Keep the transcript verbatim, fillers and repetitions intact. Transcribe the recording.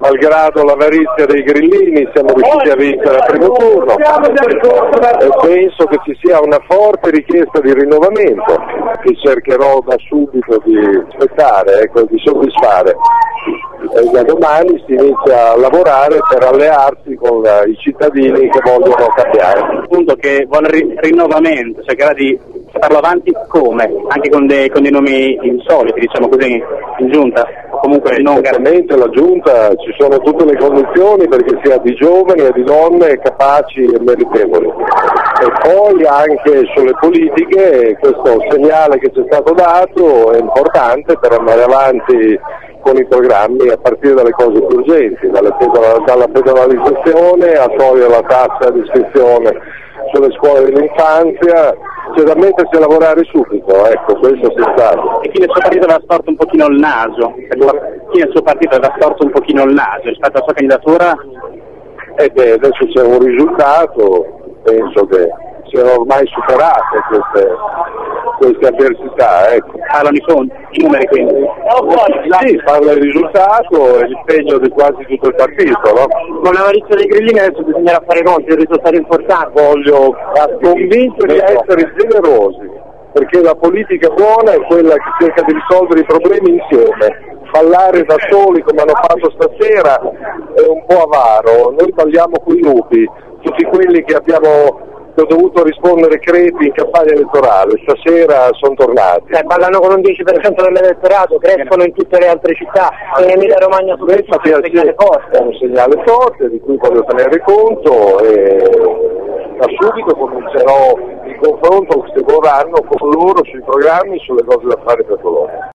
malgrado l'avarizia dei grillini siamo riusciti a vincere al primo turno e penso che ci sia una forte richiesta di rinnovamento che cercherò da subito di aspettare, ecco, di soddisfare. E da domani si inizia a lavorare per allearsi con uh, i cittadini che vogliono cambiare. Appunto che vuole ri- rinnovamento, cercherà di farlo avanti come? Anche con dei, con dei nomi insoliti, diciamo così, in giunta? O comunque non Certamente la giunta ci sono tutte le condizioni perché sia di giovani e di donne capaci e meritevoli. E poi anche sulle politiche questo segnale che ci è stato dato è importante per andare avanti con i programmi a partire dalle cose più urgenti, dalla, dalla pedonalizzazione a togliere la tassa di iscrizione sulle scuole dell'infanzia, c'è da mettersi a lavorare subito, ecco, questo sia stato. E chi nel suo partito aveva storto un pochino il naso? Chi nel suo partito aveva storto un pochino il naso rispetto alla sua candidatura? E beh, adesso c'è un risultato, penso che siano ormai superate queste, queste avversità, ecco. Parlano i conti, i numeri quindi? Sì, parla il risultato e l'impegno di quasi tutto il partito, no? Con l'avarizia dei grillini adesso bisognerà fare conti, il risultato importante. Voglio convincervi a essere generosi, perché la politica buona è quella che cerca di risolvere i problemi insieme. Ballare da soli come hanno fatto stasera è un po' avaro, noi balliamo con i lupi, tutti quelli che abbiamo che ho dovuto rispondere crepi in campagna elettorale, stasera sono tornati. Eh, ballano con un dieci per cento dell'elettorato, crescono in tutte le altre città, in Emilia Romagna su questo è un segnale forte. È un segnale forte di cui voglio tenere conto e da subito comincerò il confronto se vorranno con loro sui programmi, sulle cose da fare per loro.